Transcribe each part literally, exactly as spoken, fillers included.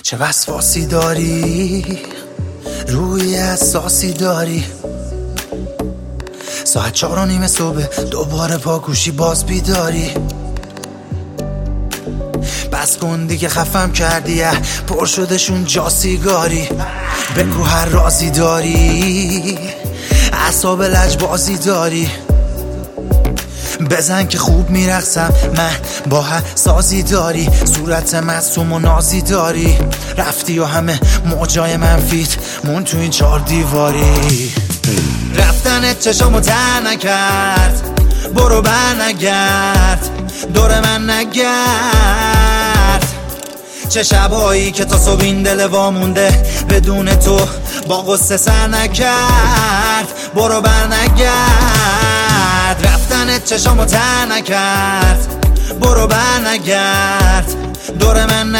چه وسواسی داری، روی اساسی داری. ساعت چهار و نیم صبح دوباره پاکوشی باز بیداری. بس کن دیگه خفم کردی، پر شدشون جا سیگاری. بگو هر رازی داری، اعصاب لجبازی داری. بزن که خوب میرقصم من، با هر سازی داری. صورت معصوم و نازی داری. رفتی و همه موجای منفیت مون تو این چار دیواری. رفتنت چشامو تر نکرد، برو بر نگرد، دور من نگرد. چه شبایی که تا صبح این دل وامونده، بدون تو با غصه سر نکرد. برو بر نگرد، رفتنت چشامو تر نکرد. برو بر نگرد، دور من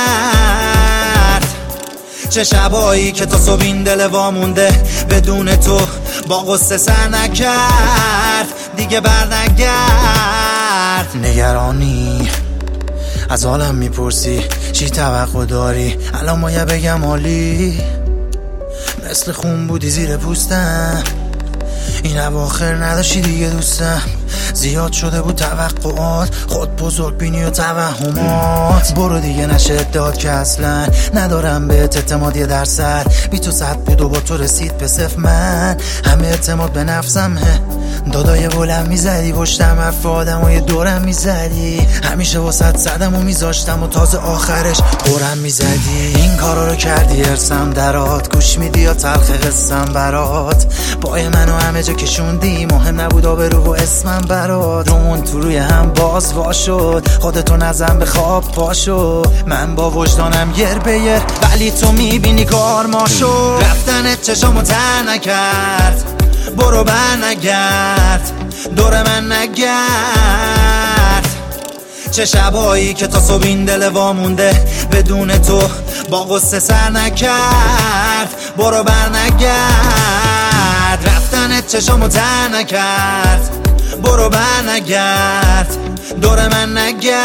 نگرد. چه شبایی که تا صبح این دل وامونده، بدون تو با غصه سر نکرد. دیگه بر نگرد. نگرانی از حالم میپرسی، چی توقع داری؟ الان مایه بگم عالی، مثل خون بودی زیر پوستم. این اواخر نداشتی دیگه دوستم. زیاد شده بود توقعات، خود بزرگ بینی و توهمات. برو دیگه نشه داد که اصلا ندارم به اعتماد یه درصد. بی تو صد بود و با تو رسید به صفر. من همه اعتماد به نفسمه. دادای بلند میزدی پشتم، حرف آدم و یه دورم میزدی. همیشه واسط زدم و میذاشتم و تازه آخرش قرم میزدی. این کارا رو کردی ارسم درات، گوش میدی یا تلخ قسم برات. پای منو همه جا کشوندی، مهم نبود آبرو و اسمم برات. رومون تو روی هم باز وا شد، خودتو نزن به خواب پاشو. من با وجدانم یر به یر، ولی تو میبینی کار ما شد. رفتنت چشامو تر نکرد، برو بر نگرد، دور من نگرد. چه شبایی که تا صبح این دل وامونده، بدون تو با غصه سر نکرد. برو بر نگرد، رفتنت چشامو تر نکرد. برو بر نگرد، دور من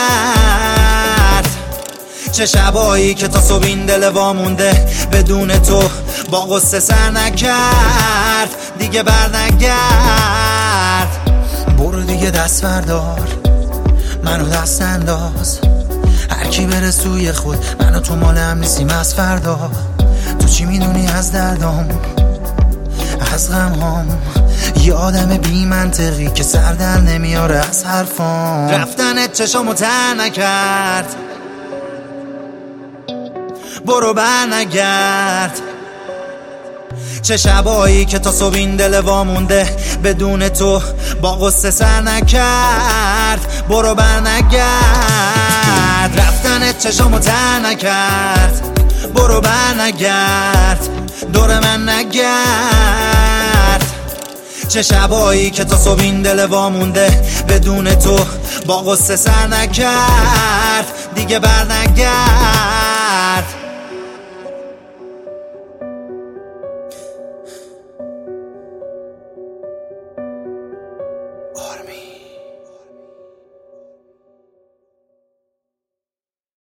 نگرد. چه شبایی که تا صبح این دل وامونده، بدون تو با غصه سر نکرد. دیگه بر نگرد. برو دیگه دست بردار، منو دست انداز. هر کی بره سوی خود، منو تو مال هم نیستیم از فردا. تو چی میدونی از دردام، از غمهام؟ یه آدم بی منطقی که سر در نمیاره از حرفام. رفتنت چشامو تر نکرد، برو بر نگرد. چه شبایی که تا صبح این دل وامونده، بدون تو با غصه سر نکرد. برو بر نگرد، رفتنت چشامو تر نکرد. برو بر نگرد، دور من نگرد. چه شبایی که تا صبح این دل وامونده، بدون تو با غصه سر نکرد. دیگه بر نگرد.